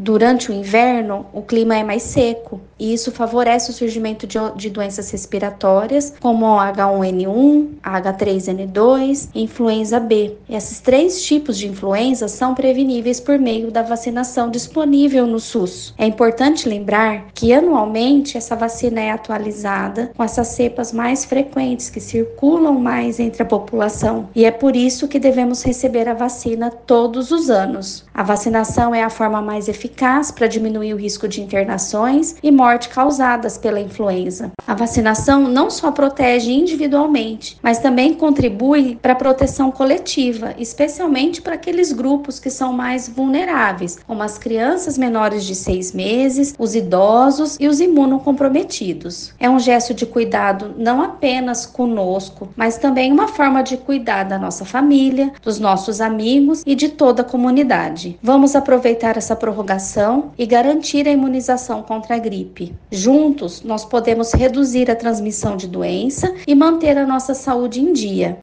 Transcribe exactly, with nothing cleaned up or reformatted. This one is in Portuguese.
Durante o inverno, o clima é mais seco e isso favorece o surgimento de, de doenças respiratórias, como o H um N um, H três N dois e influenza B. Esses três tipos de influenza são preveníveis por meio da vacinação disponível no SUS. É importante lembrar que anualmente essa vacina é atualizada com essas cepas mais frequentes que circulam mais entre a população e é por isso que devemos receber a vacina todos os anos. A vacinação é a forma mais eficaz para diminuir o risco de internações e morte causadas pela influenza. A vacinação não só protege individualmente, mas também contribui para a proteção coletiva, especialmente para aqueles grupos que são mais vulneráveis, como as crianças menores de seis meses, os idosos e os imunocomprometidos. É um gesto de cuidado não apenas conosco, mas também uma forma de cuidar da nossa família, dos nossos amigos e de toda a comunidade. Vamos aproveitar essa prorrogação e garantir a imunização contra a gripe. Juntos, nós podemos reduzir a transmissão de doença e manter a nossa saúde em dia.